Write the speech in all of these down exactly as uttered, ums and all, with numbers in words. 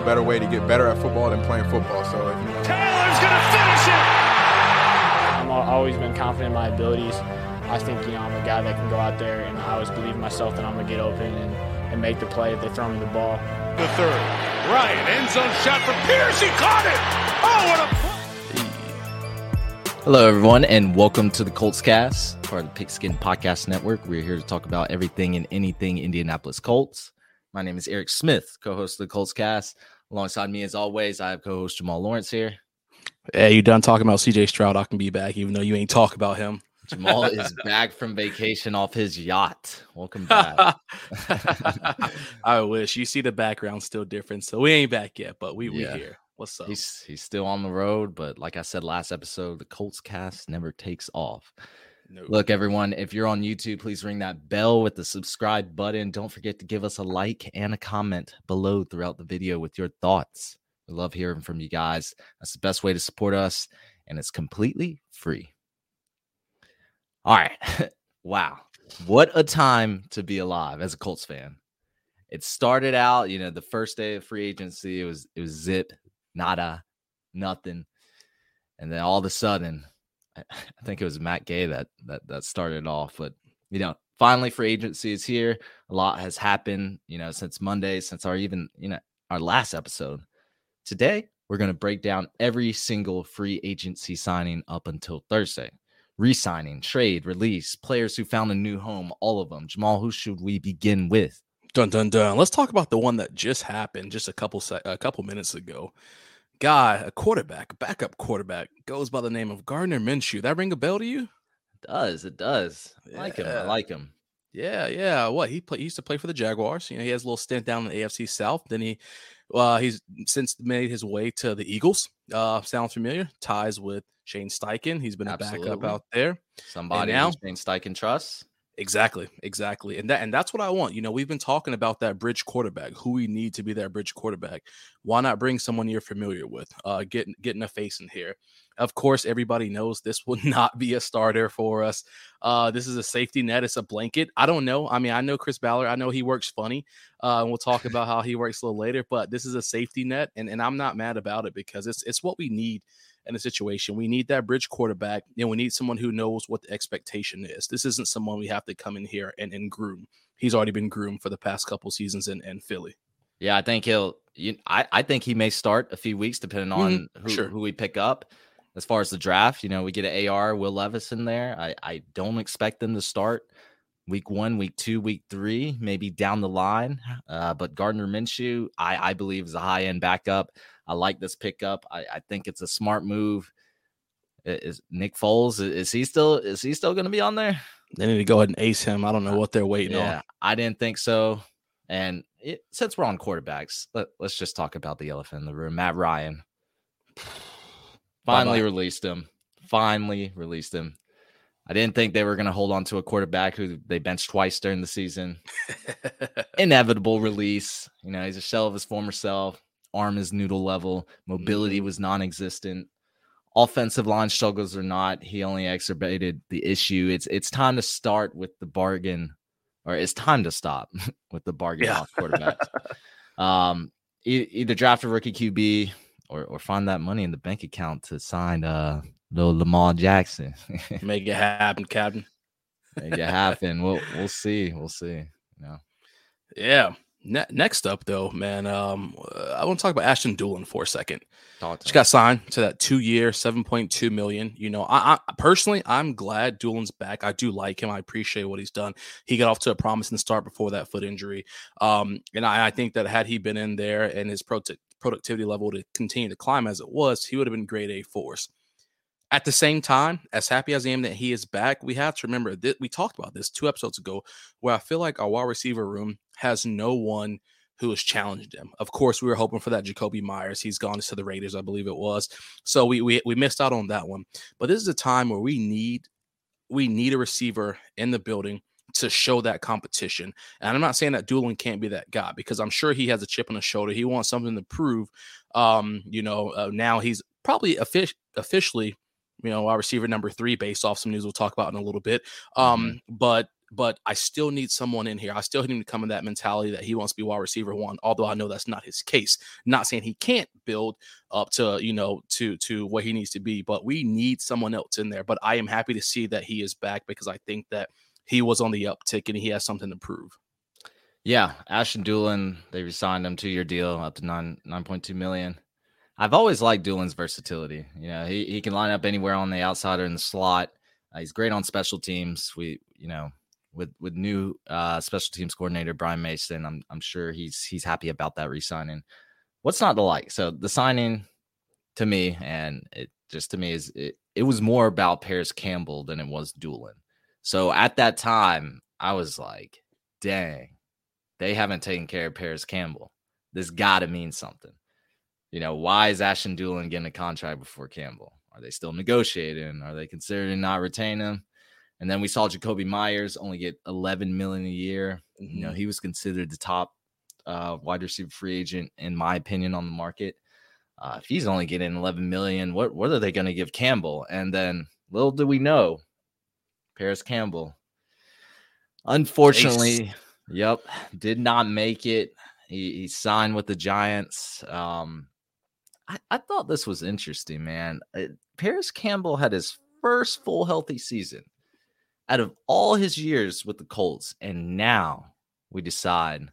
better way to get better at football than playing football. So if you... Taylor's going to finish it! I've always been confident in my abilities. I think, you know, I'm a guy that can go out there, and I always believe in myself that I'm going to get open and, and make the play if they throw me the ball. The third. Ryan, end zone shot for Pierce. He caught it! Oh, what a play! Hello, everyone, and welcome to the Colts Cast, part of the Pigskin Podcast Network. We're here to talk about everything and anything Indianapolis Colts. My name is Eric Smith, co-host of the Colts Cast. Alongside me, as always, I have co-host Jamal Lawrence here. Hey, you done talking about C J Stroud? I can be back, even though you ain't talk about him. Jamal is back from vacation off his yacht. Welcome back. I wish. You see the background still different, so we ain't back yet, but we Yeah. we here. What's up? He's he's still on the road, but like I said last episode, the Colts Cast never takes off. No. Look, everyone, if you're on YouTube, please ring that bell with the subscribe button. Don't forget to give us a like and a comment below throughout the video with your thoughts. We love hearing from you guys. That's the best way to support us, and it's completely free. All right. Wow. What a time to be alive as a Colts fan. It started out, you know, the first day of free agency, it was it was zip, nada, nothing. And then all of a sudden, I think it was Matt Gay that that that started off. But, you know, finally free agency is here. A lot has happened, you know, since Monday, since our even, you know, our last episode. Today, we're going to break down every single free agency signing up until Thursday. Re-signing, trade, release, players who found a new home, all of them. Jamal, who should we begin with? Dun dun dun. Let's talk about the one that just happened just a couple sec- a couple minutes ago. Guy, a quarterback, a backup quarterback, goes by the name of Gardner Minshew. That ring a bell to you? It does. It does. I like him. I Yeah. like him. Yeah, yeah. What he play, he used to play for the Jaguars. You know, he has a little stint down in the A F C South. Then he, uh, he's since made his way to the Eagles. Uh, sounds familiar? Ties with Shane Steichen. He's been a Absolutely. backup out there. Somebody now- who's Shane Steichen trusts. Exactly, exactly, and that and that's what I want. You know, we've been talking about that bridge quarterback, who we need to be that bridge quarterback. Why not bring someone you're familiar with? Uh, getting getting a face in here. Of course, everybody knows this will not be a starter for us. Uh, this is a safety net. It's a blanket. I don't know. I mean, I know Chris Ballard. I know he works funny. Uh, and we'll talk about how he works a little later. But this is a safety net, and, and I'm not mad about it because it's it's what we need in a situation. We need that bridge quarterback, and we need someone who knows what the expectation is. This isn't someone we have to come in here and, and groom. He's already been groomed for the past couple seasons in, in Philly. Yeah, I think he'll. You, I I think he may start a few weeks depending on Mm-hmm. who, Sure. who we pick up. As far as the draft, you know, we get an A R, Will Levis in there. I, I don't expect them to start week one, week two, week three, maybe down the line. Uh, but Gardner Minshew, I, I believe, is a high-end backup. I like this pickup. I, I think it's a smart move. Is Nick Foles, is he still is he still going to be on there? They need to go ahead and ace him. I don't know what they're waiting Yeah, on. I didn't think so. And it, since we're on quarterbacks, let, let's just talk about the elephant in the room. Matt Ryan finally Bye-bye. released him. Finally released him. I didn't think they were going to hold on to a quarterback who they benched twice during the season. Inevitable release. You know, he's a shell of his former self. Arm is noodle level. Mobility Mhm. was non-existent. Offensive line struggles or not, he only exacerbated the issue. It's it's time to start with the bargain, or it's time to stop with the bargain Yeah. off quarterbacks. um, e- either draft a rookie Q B or or find that money in the bank account to sign uh little Lamar Jackson. Make it happen, Captain. Make it happen. We'll we'll see. We'll see. You know. Yeah. Ne- next up, though, man, um, uh, I want to talk about Ashton Doolin for a second. Talk to She him. got signed to that two-year, seven point two million dollars. You know, I, I personally, I'm glad Doolin's back. I do like him. I appreciate what he's done. He got off to a promising start before that foot injury. Um, and I, I think that had he been in there and his prote- productivity level to continue to climb as it was, he would have been grade A force. At the same time, as happy as I am that he is back, we have to remember that we talked about this two episodes ago, where I feel like our wide receiver room has no one who has challenged him. Of course, we were hoping for that Jacoby Myers. He's gone to the Raiders, I believe it was. So we we we missed out on that one. But this is a time where we need we need a receiver in the building to show that competition. And I'm not saying that Doolin can't be that guy, because I'm sure he has a chip on his shoulder. He wants something to prove. Um, you know, uh, now he's probably offic- officially, you know, our receiver number three, based off some news we'll talk about in a little bit. Um, mm-hmm. But but I still need someone in here. I still need him to come in that mentality that he wants to be wide receiver one, although I know that's not his case. Not saying he can't build up to, you know, to, to what he needs to be, but we need someone else in there. But I am happy to see that he is back because I think that he was on the uptick and he has something to prove. Yeah, Ashton Dulin, they re-signed him two-year deal up to nine nine point two million. I've always liked Dulin's versatility. You know, he he can line up anywhere on the outside or in the slot. Uh, he's great on special teams. We, you know, with with new uh, special teams coordinator Brian Mason, I'm I'm sure he's he's happy about that re-signing. What's not to like? So the signing, to me, and it just to me is it, it was more about Paris Campbell than it was Dulin. So at that time, I was like, dang. They haven't taken care of Paris Campbell. This got to mean something. You know, why is Ashton Dulin getting a contract before Campbell? Are they still negotiating? Are they considering not retain him? And then we saw Jacoby Myers only get eleven million dollars a year. Mm-hmm. You know, he was considered the top uh, wide receiver free agent, in my opinion, on the market. Uh, if he's only getting eleven million dollars, what, what are they going to give Campbell? And then little do we know, Paris Campbell, unfortunately, Ace. Yep, did not make it. He, he signed with the Giants. Um, I, I thought this was interesting, man. Uh, Paris Campbell had his first full healthy season out of all his years with the Colts, and now we decide,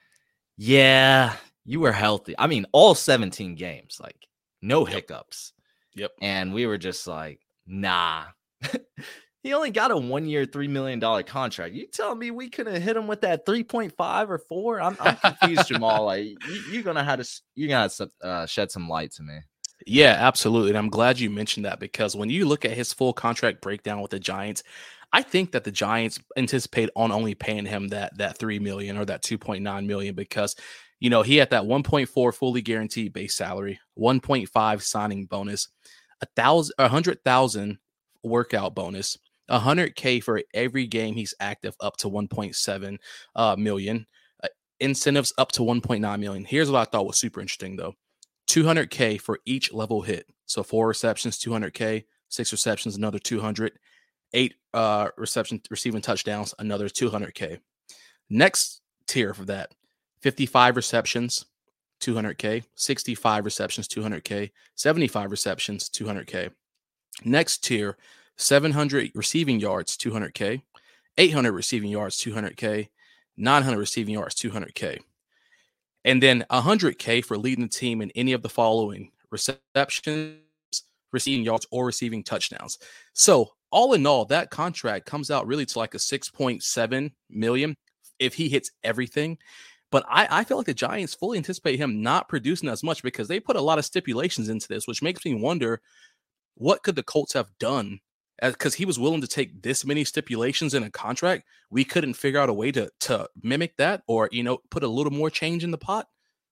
yeah, you were healthy. I mean, all seventeen games, like no yep. hiccups. Yep. And we were just like, nah. He only got a one-year, three million dollars contract. You tell me we could have hit him with that three point five or four? I'm, I'm confused, Jamal. Like, you, you're gonna have to, you're gonna have to uh, shed some light to me. Yeah, absolutely. And I'm glad you mentioned that because when you look at his full contract breakdown with the Giants, I think that the Giants anticipate on only paying him that that three million dollars or that two point nine million dollars because, you know, he had that one point four fully guaranteed base salary, one point five signing bonus, a thousand, a hundred thousand workout bonus, one hundred K for every game he's active, up to one point seven uh, million. Uh, incentives up to one point nine million. Here's what I thought was super interesting, though. two hundred K for each level hit. So four receptions, two hundred K, six receptions, another two hundred, eight uh, reception receiving touchdowns, another two hundred K. Next tier for that, fifty-five receptions, two hundred K, sixty-five receptions, two hundred K, seventy-five receptions, two hundred K. Next tier, seven hundred receiving yards, two hundred K, eight hundred receiving yards, two hundred K, nine hundred receiving yards, two hundred K. And then one hundred K for leading the team in any of the following: receptions, receiving yards, or receiving touchdowns. So all in all, that contract comes out really to like a six point seven million if he hits everything. But I, I feel like the Giants fully anticipate him not producing as much because they put a lot of stipulations into this, which makes me wonder, what could the Colts have done? Because he was willing to take this many stipulations in a contract, we couldn't figure out a way to to mimic that, or, you know, put a little more change in the pot.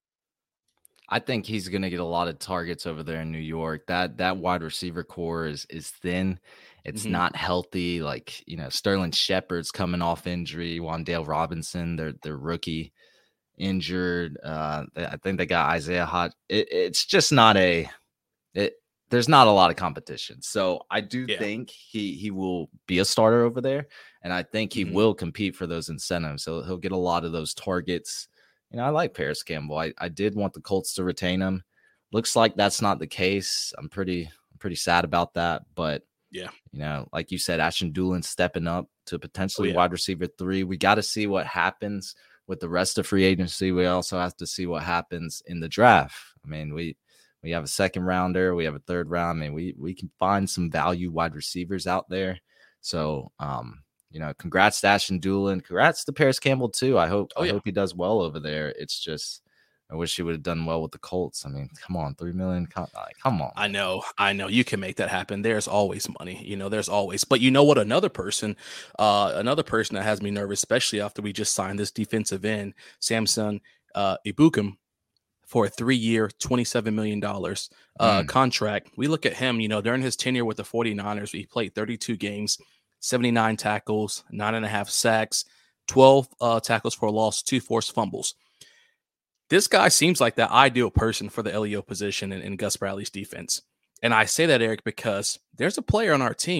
I think he's going to get a lot of targets over there in New York. That that wide receiver core is is thin. It's mm-hmm. not healthy. Like, you know, Sterling Shepard's coming off injury. Wan'Dale Robinson, their their rookie, injured. Uh, I think they got Isaiah Hot. It, it's just not a. It, There's not a lot of competition. So I do yeah. think he he will be a starter over there. And I think he mm-hmm. will compete for those incentives. So he'll get a lot of those targets. You know, I like Paris Campbell. I, I did want the Colts to retain him. Looks like that's not the case. I'm pretty I'm pretty sad about that. But, yeah, you know, like you said, Ashton Dulin stepping up to potentially oh, yeah. wide receiver three. We got to see what happens with the rest of free agency. We also have to see what happens in the draft. I mean, we – We have a second rounder. We have a third round. I mean, we we can find some value wide receivers out there. So, um, you know, congrats to Ashton Dulin. Congrats to Paris Campbell too. I hope oh, I yeah. hope he does well over there. It's just, I wish he would have done well with the Colts. I mean, come on, three million. Come, come on. I know, I know. You can make that happen. There's always money. You know, there's always. But you know what? Another person, uh, another person that has me nervous, especially after we just signed this defensive end, Samson uh, Ebukam, for a three-year, twenty-seven million dollars uh, mm. contract. We look at him, you know, during his tenure with the 49ers, he played thirty-two games, seventy-nine tackles, nine and a half sacks, twelve uh, tackles for a loss, two forced fumbles. This guy seems like the ideal person for the L E O position in, in Gus Bradley's defense. And I say that, Eric, because there's a player on our team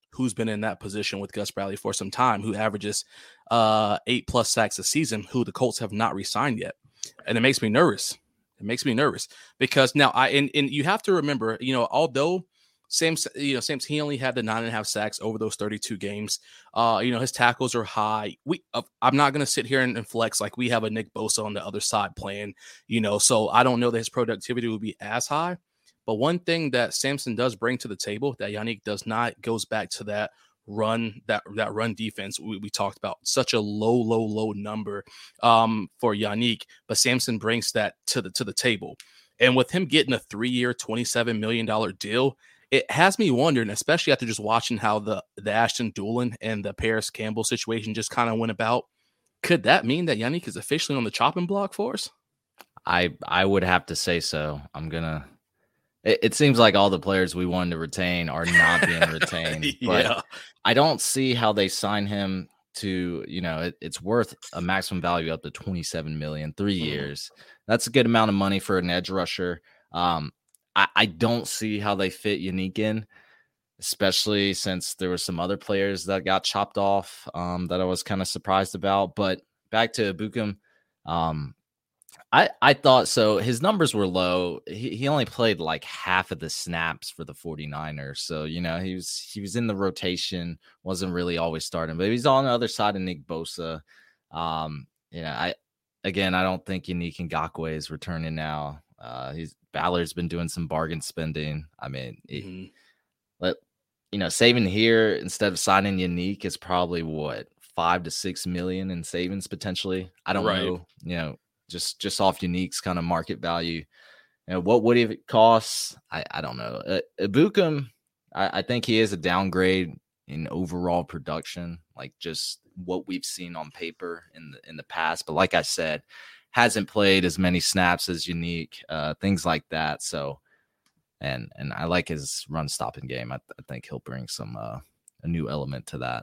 who's been in that position with Gus Bradley for some time, who averages uh, eight plus sacks a season, who the Colts have not re-signed yet. And it makes me nervous. It makes me nervous because now I, and, and you have to remember, you know, although Sam, you know, Sam's, he only had the nine and a half sacks over those thirty-two games. Uh, you know, his tackles are high. We, uh, I'm not going to sit here and, and flex like we have a Nick Bosa on the other side playing, you know, so I don't know that his productivity will be as high. But one thing that Samson does bring to the table that Yannick does not goes back to that run, that that run defense we, we talked about. Such a low, low, low number um, for Yannick, but Samson brings that to the to the table. And with him getting a three-year, twenty-seven million dollars deal, it has me wondering, especially after just watching how the, the Ashton Dulin and the Paris Campbell situation just kind of went about, could that mean that Yannick is officially on the chopping block for us? I I would have to say so. I'm gonna. It, it seems like all the players we wanted to retain are not being retained, but Yeah. I don't see how they sign him to. You know, it, it's worth a maximum value up to twenty-seven million, three Mhm. years. That's a good amount of money for an edge rusher. Um, I, I don't see how they fit Yannick in, especially since there were some other players that got chopped off um, that I was kind of surprised about. But back to Bukum, um, I, I thought so. His numbers were low. He, he only played like half of the snaps for the 49ers. So, you know, he was he was in the rotation, wasn't really always starting, but he's on the other side of Nick Bosa. Um, you know, I again, I don't think Yannick Ngakoue is returning now. Uh, he's Ballard's been doing some bargain spending. I mean, it, Mm-hmm. let you know, saving here instead of signing Yannick is probably what five to six million in savings potentially. I don't Right. know, you know, just just off Yannick's kind of market value. You know, what would it cost? I, I don't know. Uh, Ibukum, I, I think he is a downgrade in overall production, like just what we've seen on paper in the in the past. But like I said, hasn't played as many snaps as Yannick, uh, things like that. So. And and I like his run stopping game. I, I think he'll bring some uh, a new element to that.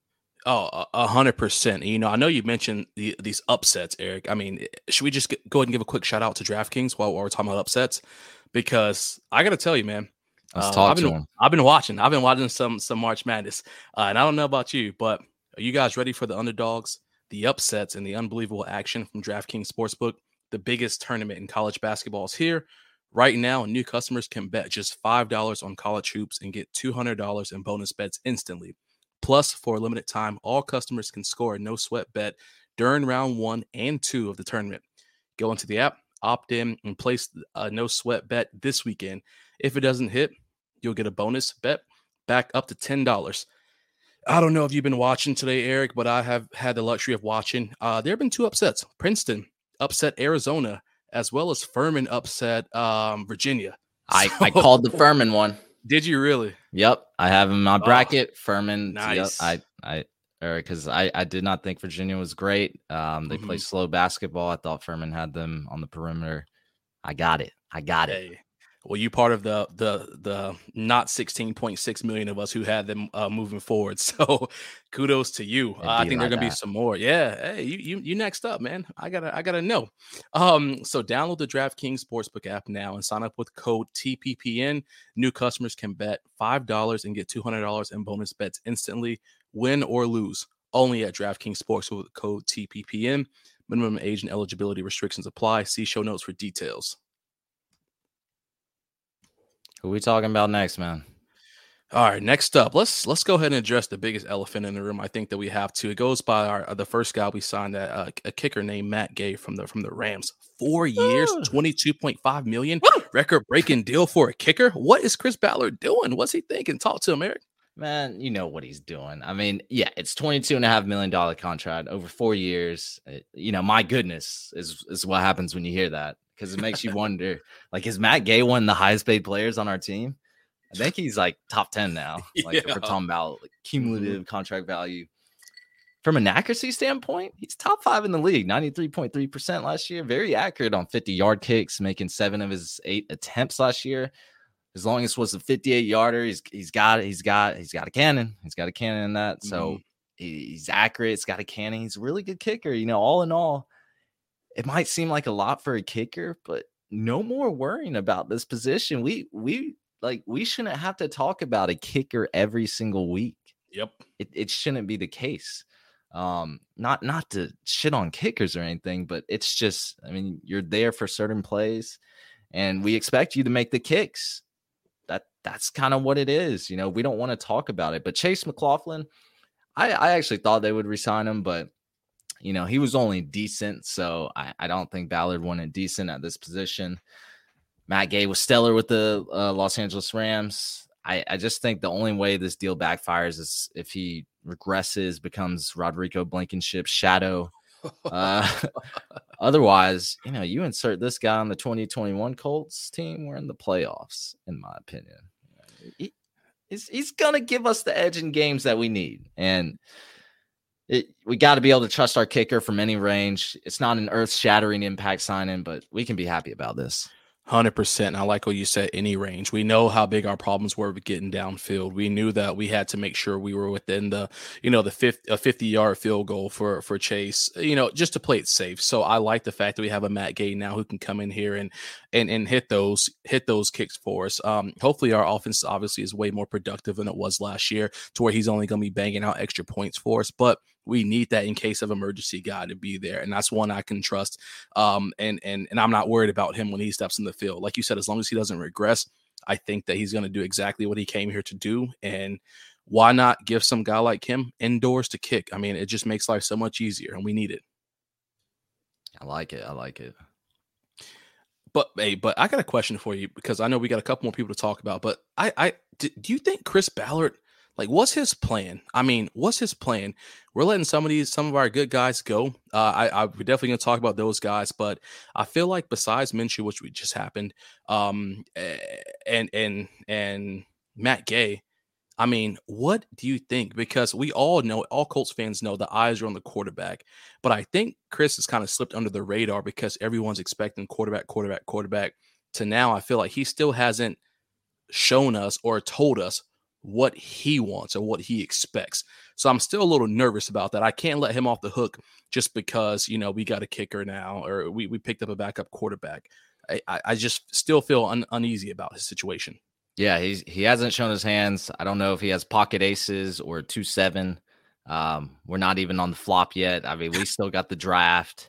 Oh, a hundred percent. You know, I know you mentioned the, these upsets, Eric. I mean, should we just get, go ahead and give a quick shout out to DraftKings while, while we're talking about upsets? Because I got to tell you, man, Let's uh, talk I've to been him. I've been watching. I've been watching some some March Madness, uh, and I don't know about you, but are you guys ready for the underdogs, the upsets, and the unbelievable action from DraftKings Sportsbook? The biggest tournament in college basketball is here. Right now, new customers can bet just five dollars on college hoops and get two hundred dollars in bonus bets instantly. Plus, for a limited time, all customers can score a no-sweat bet during round one and two of the tournament. Go into the app, opt in, and place a no-sweat bet this weekend. If it doesn't hit, you'll get a bonus bet back up to ten dollars. I don't know if you've been watching today, Eric, but I have had the luxury of watching. Uh, there have been two upsets. Princeton upset Arizona, as well as Furman upset um, Virginia. I, So- I called the Furman one. Did you really? Yep, I have him in my Oh, bracket. Furman. Yep, nice. I I because I I did not think Virginia was great. Um, they play Mhm. slow basketball. I thought Furman had them on the perimeter. I got it. I got it. Hey, well, you part of the the the not sixteen point six million of us who had them uh, moving forward. So kudos to you. It'd Uh, I be think there are like gonna be that. some more. Yeah. Hey, you you you next up, man. I gotta I gotta know. Um, so download the DraftKings Sportsbook app now and sign up with code T P P N. New customers can bet five dollars and get two hundred dollars in bonus bets instantly, win or lose. Only at DraftKings Sports with code T P P N. Minimum age and eligibility restrictions apply. See show notes for details. Who we talking about next, man? All right, next up, let's let's go ahead and address the biggest elephant in the room. I think that we have to. It goes by our uh, the first guy we signed, that uh, a kicker named Matt Gay from the from the Rams. Four years, Woo! twenty-two point five million, record breaking deal for a kicker. What is Chris Ballard doing? What's he thinking? Talk to him, Eric. Man, you know what he's doing. I mean, yeah, it's twenty-two and a half million dollar contract over four years. It- you know, my goodness is is what happens when you hear that, because it makes you wonder, like, is Matt Gay one of the highest paid players on our team? I think he's like top ten now. Like, if Yeah. we're talking about like, cumulative contract value. From an accuracy standpoint, he's top five in the league, ninety-three point three percent last year. Very accurate on fifty yard kicks, making seven of his eight attempts last year. As long as it was a fifty-eight yarder, he's he's got it. He's got he's got a cannon. He's got a cannon in that. So Mhm. he- he's accurate. He's got a cannon. He's a really good kicker. You know, all in all, it might seem like a lot for a kicker, but no more worrying about this position. We we like we shouldn't have to talk about a kicker every single week. Yep. It it shouldn't be the case. Um, not not to shit on kickers or anything, but it's just, I mean, you're there for certain plays and we expect you to make the kicks. That that's kind of what it is. You know, we don't want to talk about it. But Chase McLaughlin, I, I actually thought they would resign him, but you know, he was only decent. So I, I don't think Ballard wanted decent at this position. Matt Gay was stellar with the uh, Los Angeles Rams. I, I just think the only way this deal backfires is if he regresses, becomes Rodrigo Blankenship's shadow. Uh, otherwise, you know, you insert this guy on the twenty twenty-one Colts team, we're in the playoffs, in my opinion. He, he's he's going to give us the edge in games that we need. And it, we got to be able to trust our kicker from any range. It's not an earth-shattering impact signing, but we can be happy about this. one hundred percent. I like what you said, any range. We know how big our problems were with getting downfield. We knew that we had to make sure we were within the, you know, the fifty, a fifty-yard field goal for, for Chase, you know, just to play it safe. So I like the fact that we have a Matt Gay now who can come in here and and and hit those hit those kicks for us. Um, hopefully our offense obviously is way more productive than it was last year, to where he's only going to be banging out extra points for us. But we need that in case of emergency guy to be there. And that's one I can trust. Um, and, and, and I'm not worried about him when he steps in the field. Like you said, as long as he doesn't regress, I think that he's going to do exactly what he came here to do. And why not give some guy like him indoors to kick? I mean, it just makes life so much easier, and we need it. I like it. I like it. But hey, but I got a question for you, because I know we got a couple more people to talk about, but I, I, do, do you think Chris Ballard, like, what's his plan? I mean, what's his plan? We're letting some of these, some of our good guys go. Uh, I, I, we're definitely going to talk about those guys, but I feel like besides Minshew, which we just happened, um, and and and Matt Gay, I mean, what do you think? Because we all know, all Colts fans know, the eyes are on the quarterback, but I think Chris has kind of slipped under the radar because everyone's expecting quarterback, quarterback, quarterback. To now, I feel like he still hasn't shown us or told us what he wants or what he expects. So I'm still a little nervous about that. I can't let him off the hook just because, you know, we got a kicker now, or we, we picked up a backup quarterback. I, I, I just still feel un, uneasy about his situation. Yeah, he's he hasn't shown his hands. I don't know if he has pocket aces or two seven. Um, we're not even on the flop yet. I mean, we still got the draft.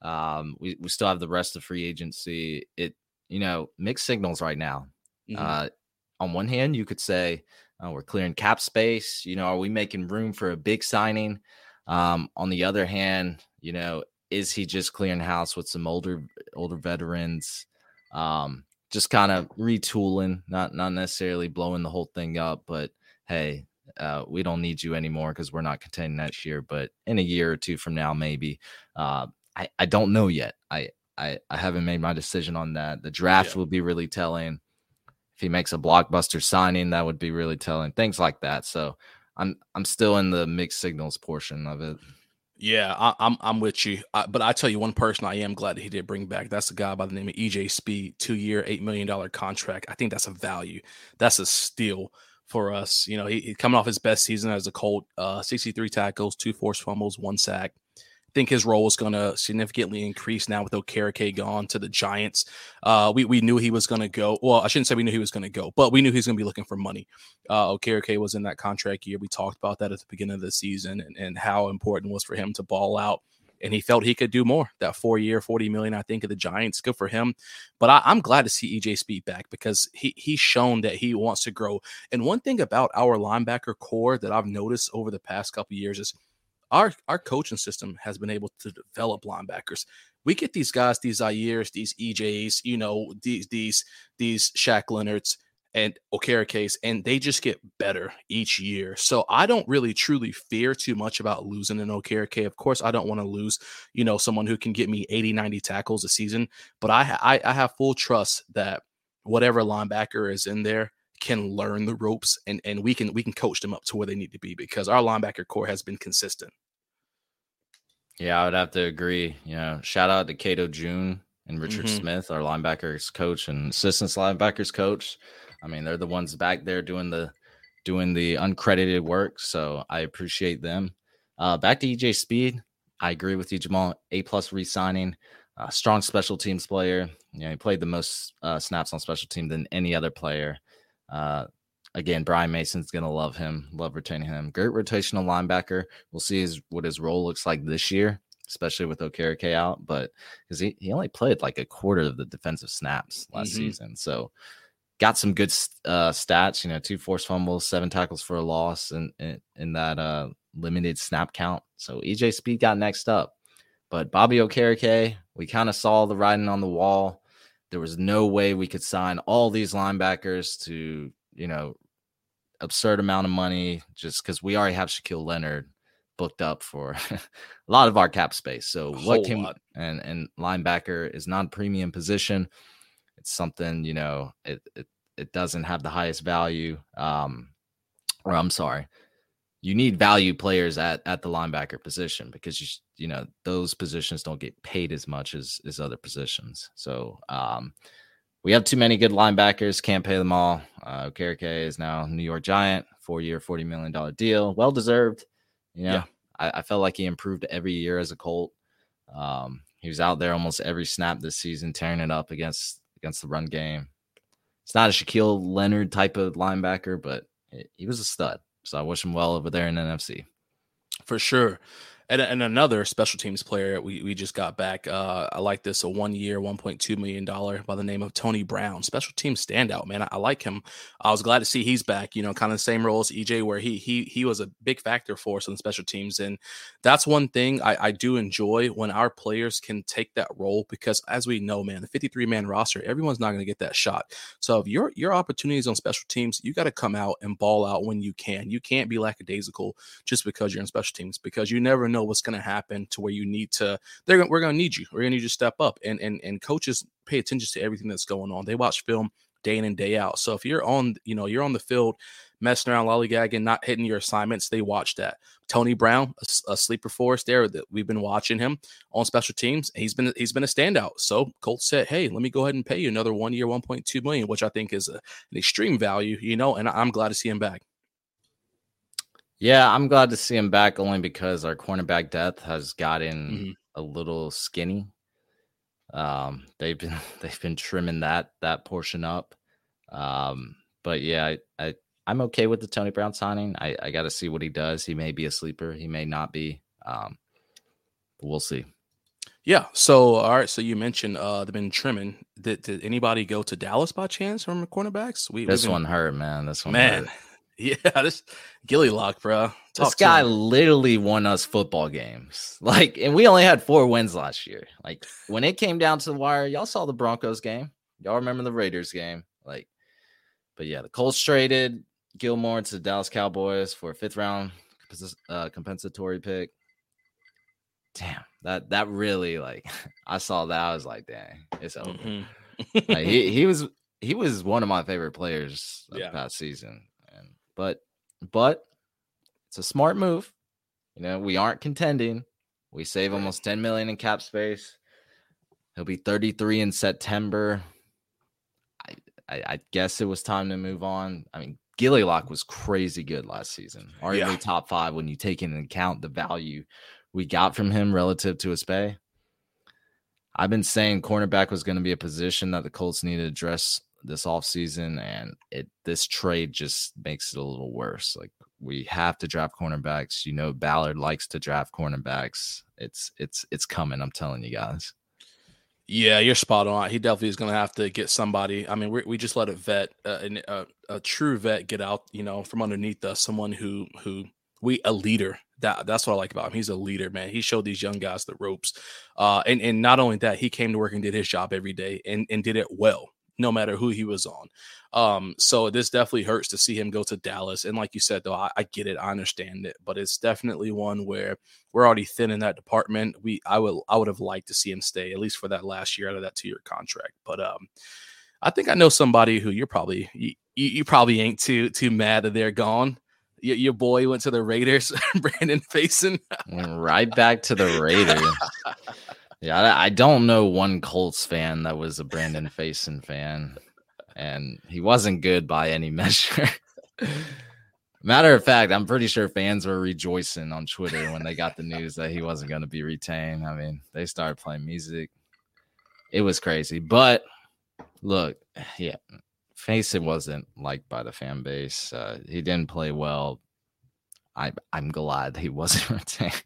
Um, we, we still have the rest of free agency. It, you know, mixed signals right now. Mm-hmm. Uh, on one hand, you could say, Uh, we're clearing cap space. You know, are we making room for a big signing? Um, on the other hand, you know, is he just clearing house with some older older veterans? Um, just kind of retooling, not not necessarily blowing the whole thing up. But hey, uh, we don't need you anymore because we're not contending next year. But in a year or two from now, maybe. Uh, I I don't know yet. I I I haven't made my decision on that. The draft yeah. will be really telling. If he makes a blockbuster signing, that would be really telling. Things like that. So I'm I'm still in the mixed signals portion of it. Yeah, I, I'm I'm with you. I, but I tell you, one person I am glad that he did bring back. That's a guy by the name of E J Speed, two year, eight million dollar contract. I think that's a value. That's a steal for us. You know, he, he coming off his best season as a Colt, uh, sixty-three tackles, two forced fumbles, one sack. I think his role is going to significantly increase now with Okereke gone to the Giants. Uh, we we knew he was going to go. Well, I shouldn't say we knew he was going to go, but we knew he was going to be looking for money. Uh, Okereke was in that contract year. We talked about that at the beginning of the season, and, and how important it was for him to ball out. And he felt he could do more. That four-year, forty million dollars, I think, of the Giants, good for him. But I, I'm glad to see E J Speed back, because he he's shown that he wants to grow. And one thing about our linebacker core that I've noticed over the past couple of years is Our our coaching system has been able to develop linebackers. We get these guys, these Zaire's, these E Js, you know, these these these Shaq Leonards and Okerekes, and they just get better each year. So I don't really truly fear too much about losing an Okereke. Of course, I don't want to lose, you know, someone who can get me eighty, ninety tackles a season. But I I, I have full trust that whatever linebacker is in there can learn the ropes, and, and we can we can coach them up to where they need to be, because our linebacker core has been consistent. Yeah, I would have to agree. You know, shout out to Cato June and Richard Mm-hmm. Smith, our linebackers coach and assistant linebackers coach. I mean, they're the ones back there doing the doing the uncredited work, so I appreciate them. Uh, back to E J Speed, I agree with you, Jamal. A plus re-signing, uh, strong special teams player. You know, he played the most uh, snaps on special team than any other player. Uh, again, Brian Mason's going to love him, love retaining him. Great rotational linebacker. We'll see his, what his role looks like this year, especially with Okereke out, but because he, he only played like a quarter of the defensive snaps last mm-hmm. season. So got some good uh, stats, you know, two forced fumbles, seven tackles for a loss in, in, in that uh, limited snap count. So E J Speed got next up. But Bobby Okereke, we kind of saw the writing on the wall. There was no way we could sign all these linebackers to, you know, absurd amount of money just because we already have Shaquille Leonard booked up for a lot of our cap space. So a what can lot. and and linebacker is not a premium position. It's something, you know, it it, it doesn't have the highest value. Um, or I'm sorry. You need value players at, at the linebacker position because, you you know, those positions don't get paid as much as, as other positions. So um, we have too many good linebackers, can't pay them all. Uh, Okereke is now New York Giant, four-year, forty million dollars deal. Well-deserved. You know, yeah. I, I felt like he improved every year as a Colt. Um, he was out there almost every snap this season, tearing it up against against the run game. It's not a Shaquille Leonard type of linebacker, but it, he was a stud. So I wish him well over there in N F C. For sure. And, and another special teams player we, we just got back. Uh, I like this, a one-year, one point two million dollars by the name of Tony Brown. Special team standout, man. I, I like him. I was glad to see he's back, you know, kind of the same role as E J, where he he he was a big factor for us on special teams. And that's one thing I, I do enjoy when our players can take that role because, as we know, man, the fifty-three man roster, everyone's not going to get that shot. So if your, your opportunities on special teams, you got to come out and ball out when you can. You can't be lackadaisical just because you're in special teams because you never know what's going to happen to where you need to they're we're going to need you we're going to need you to step up and and and coaches pay attention to everything that's going on. They watch film day in and day out. So if you're on you know you're on the field messing around, lollygagging, not hitting your assignments, they watch that. Tony Brown, a, a sleeper for us there that we've been watching him on special teams. He's been he's been a standout. So Colts said, hey, let me go ahead and pay you another one year one point two million, which I think is a, an extreme value, you know and I'm glad to see him back. Yeah, I'm glad to see him back only because our cornerback depth has gotten mm-hmm. a little skinny. Um, they've been they've been trimming that that portion up. Um, but yeah, I, I I'm okay with the Tony Brown signing. I, I got to see what he does. He may be a sleeper. He may not be. Um, but we'll see. Yeah. So all right. So you mentioned uh they've been trimming. Did, did anybody go to Dallas by chance from cornerbacks? We this been, one hurt, man. This one man. hurt. Yeah, this Gilly Lock, bro. Talk this guy literally won us football games. Like, and we only had four wins last year. Like, when it came down to the wire, y'all saw the Broncos game. Y'all remember the Raiders game. Like, but yeah, the Colts traded Gilmore to the Dallas Cowboys for a fifth round uh, compensatory pick. Damn, that that really, like, I saw that. I was like, dang, it's over. Mm-hmm. Like, he he was he was one of my favorite players of yeah. the past season. But, but it's a smart move. You know, we aren't contending. We save almost ten million in cap space. He'll be thirty-three in September. I, I, I guess it was time to move on. I mean, Gilly Lock was crazy good last season. Arguably yeah. top five when you take into account the value we got from him relative to his pay. I've been saying cornerback was going to be a position that the Colts need to address this offseason, and it this trade just makes it a little worse. Like, we have to draft cornerbacks. You know, Ballard likes to draft cornerbacks. It's it's it's coming. I'm telling you guys. Yeah, you're spot on. He definitely is going to have to get somebody. I mean, we we just let a vet, uh, an, uh, a true vet, get out. You know, from underneath us, someone who who we a leader. That that's what I like about him. He's a leader, man. He showed these young guys the ropes, uh, and and not only that, he came to work and did his job every day, and and did it well, no matter who he was on. Um, so this definitely hurts to see him go to Dallas. And like you said, though, I, I get it. I understand it, but it's definitely one where we're already thin in that department. We, I will, I would have liked to see him stay at least for that last year out of that two year contract. But, um, I think I know somebody who you're probably, you, you probably ain't too, too mad that they're gone. Your, your boy went to the Raiders, Brandon Facyson. Went right back to the Raiders. Yeah, I don't know one Colts fan that was a Brandon Facyson fan, and he wasn't good by any measure. Matter of fact, I'm pretty sure fans were rejoicing on Twitter when they got the news that he wasn't going to be retained. I mean, they started playing music. It was crazy. But, look, yeah, Faison wasn't liked by the fan base. Uh, he didn't play well. I, I'm glad he wasn't retained.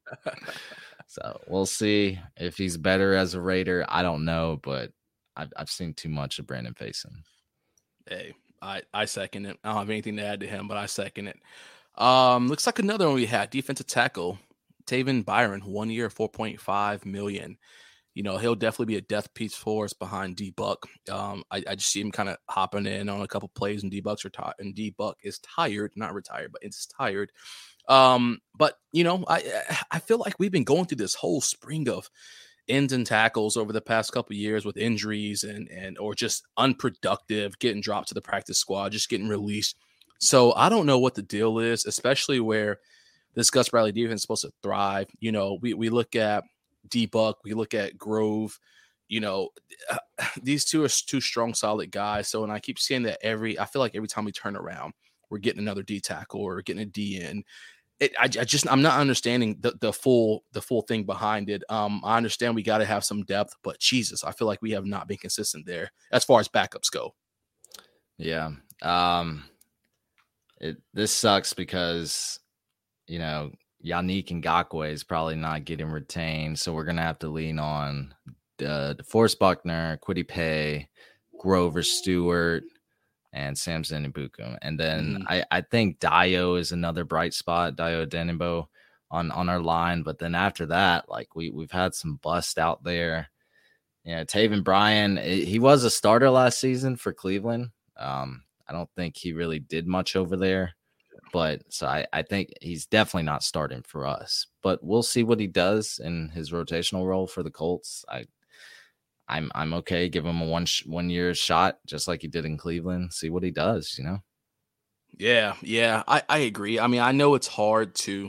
So we'll see if he's better as a Raider. I don't know, but I've, I've seen too much of Brandon Faison. Hey, I, I second it. I don't have anything to add to him, but I second it. Um, looks like another one we had, defensive tackle, Taven Byron, one year, four point five million dollars. You know, he'll definitely be a death piece for us behind D-Buck. Um, I, I just see him kind of hopping in on a couple plays, and D-Buck's retired, and D-Buck is tired, not retired, but it's tired. Um, but you know, I I feel like we've been going through this whole spring of ends and tackles over the past couple of years with injuries and and or just unproductive, getting dropped to the practice squad, just getting released. So I don't know what the deal is, especially where this Gus Bradley defense is supposed to thrive. You know, we we look at D-Buck, we look at Grove. You know, these two are two strong, solid guys. So, and I keep seeing that every, I feel like every time we turn around, we're getting another D tackle or getting a D in. It, I, I just, I'm not understanding the the full, the full thing behind it. Um, I understand we got to have some depth, but Jesus, I feel like we have not been consistent there as far as backups go. Yeah. Um, it, this sucks because, you know, Yannick Ngakoue is probably not getting retained. So we're going to have to lean on uh, DeForest Buckner, Kwity Paye, Grover Stewart, and Samson Ibuku. And then mm-hmm. I, I think Dio is another bright spot, Dio Denebo on, on our line. But then after that, like we, we've had some bust out there. Yeah, you know, Taven Bryan, he was a starter last season for Cleveland. Um, I don't think he really did much over there. But so I, I think he's definitely not starting for us. But we'll see what he does in his rotational role for the Colts. I I'm I'm okay. Give him a one sh- one year shot, just like he did in Cleveland. See what he does, you know? Yeah, yeah, I, I agree. I mean, I know it's hard to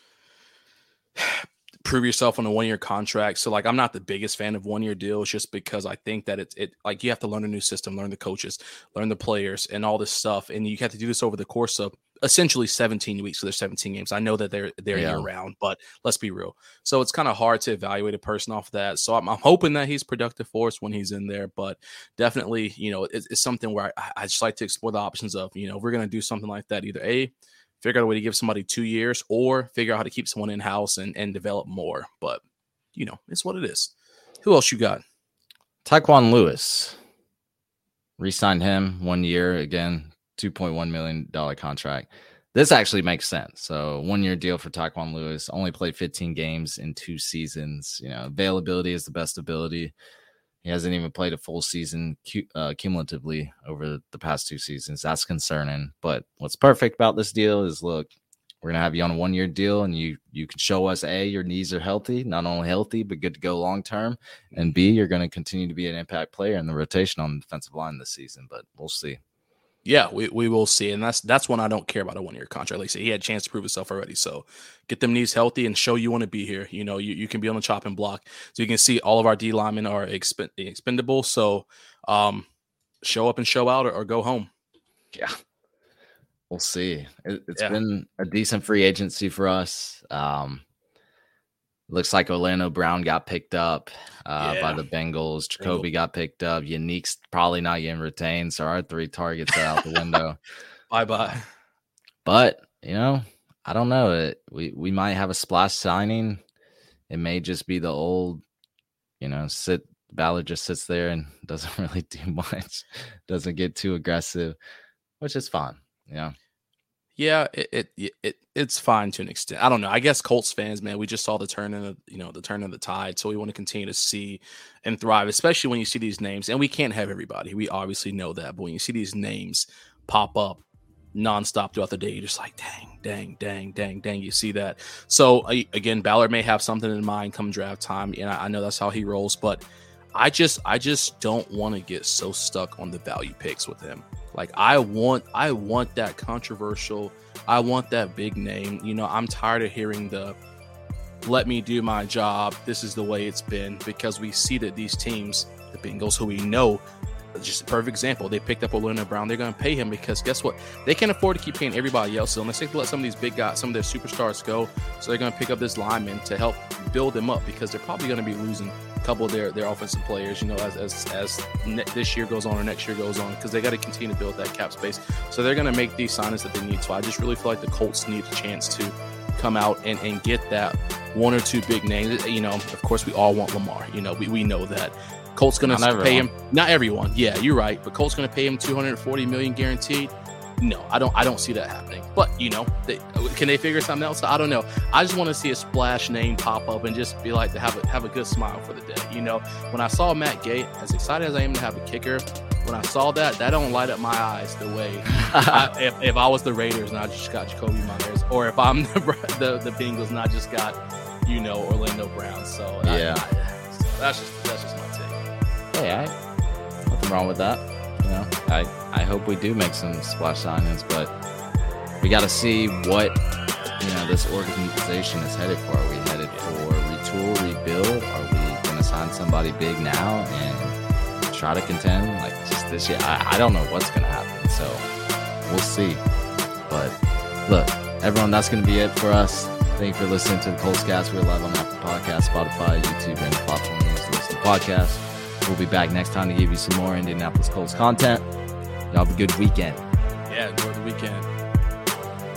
prove yourself on a one year contract. So, like, I'm not the biggest fan of one year deals just because I think that it's it like you have to learn a new system, learn the coaches, learn the players, and all this stuff. And you have to do this over the course of essentially seventeen weeks. So there's seventeen games. I know that they're they're yeah. year round, but let's be real. So it's kind of hard to evaluate a person off of that. So I'm, I'm hoping that he's productive for us when he's in there, but definitely, you know, it's, it's something where I, I just like to explore the options of, you know, we're going to do something like that. Either A, figure out a way to give somebody two years or figure out how to keep someone in house and, and develop more. But, you know, it's what it is. Who else you got? Tyquan Lewis. Re-signed him one year again. two point one million dollars contract. This actually makes sense. So one-year deal for Tyquan Lewis. Only played fifteen games in two seasons. You know, availability is the best ability. He hasn't even played a full season uh, cumulatively over the past two seasons. That's concerning. But what's perfect about this deal is, look, we're going to have you on a one-year deal, and you you can show us, A, your knees are healthy, not only healthy, but good to go long-term, and B, you're going to continue to be an impact player in the rotation on the defensive line this season. But we'll see. Yeah, we, we will see. And that's that's when I don't care about a one-year contract. Like I said, he had a chance to prove himself already. So get them knees healthy and show you want to be here. You know, you, you can be on the chopping block. So you can see all of our D linemen are expen- expendable. So um, show up and show out or, or go home. Yeah, we'll see. It, it's yeah. been a decent free agency for us. Um, looks like Orlando Brown got picked up uh, yeah. by the Bengals. Jacoby got picked up. Yannick's probably not getting retained. So our three targets are out the window. Bye-bye. But, you know, I don't know. It, we, we might have a splash signing. It may just be the old, you know, sit Ballard just sits there and doesn't really do much. Doesn't get too aggressive, which is fine. You know? Yeah, it, it it it's fine to an extent. I don't know. I guess Colts fans, man, we just saw the turn of you know the turn of the tide, so we want to continue to see and thrive, especially when you see these names. And we can't have everybody. We obviously know that, but when you see these names pop up nonstop throughout the day, you're just like, dang, dang, dang, dang, dang. You see that. So again, Ballard may have something in mind come draft time, and I, I know that's how he rolls. But I just I just don't want to get so stuck on the value picks with him. Like I want, I want that controversial. I want that big name. You know, I'm tired of hearing the "let me do my job. This is the way it's been." Because we see that these teams, the Bengals, who we know, just a perfect example. They picked up Orlando Brown. They're going to pay him because guess what? They can't afford to keep paying everybody else. So unless they let some of these big guys, some of their superstars go, so they're going to pick up this lineman to help build them up because they're probably going to be losing couple of their, their offensive players, you know, as as, as ne- this year goes on or next year goes on, because they got to continue to build that cap space. So they're going to make these signings that they need. So I just really feel like the Colts need a chance to come out and, and get that one or two big names. You know, of course, we all want Lamar. You know, we, we know that. Colts going to pay him. Not everyone. Yeah, you're right. But Colts going to pay him two hundred forty million dollars guaranteed. No, I don't. I don't see that happening. But you know, they, can they figure something else? I don't know. I just want to see a splash name pop up and just be like to have a have a good smile for the day. You know, when I saw Matt Gay, as excited as I am to have a kicker, when I saw that, that don't light up my eyes the way I, if, if I was the Raiders and I just got Jacoby Myers, or if I'm the the, the Bengals and I just got, you know, Orlando Brown. So yeah, I, I, so that's just that's just my take. Hey, I, nothing wrong with that. You know, I, I hope we do make some splash signings, but we got to see what, you know, this organization is headed for. Are we headed for retool, rebuild? Are we going to sign somebody big now and try to contend like just this year? I, I don't know what's going to happen, so we'll see. But look, everyone, that's going to be it for us. Thank you for listening to the Colts Cast. We're live on Apple Podcasts, Spotify, YouTube, and platform you use to listen to podcasts. We'll be back next time to give you some more Indianapolis Colts content. Y'all have a good weekend. Yeah, enjoy the weekend.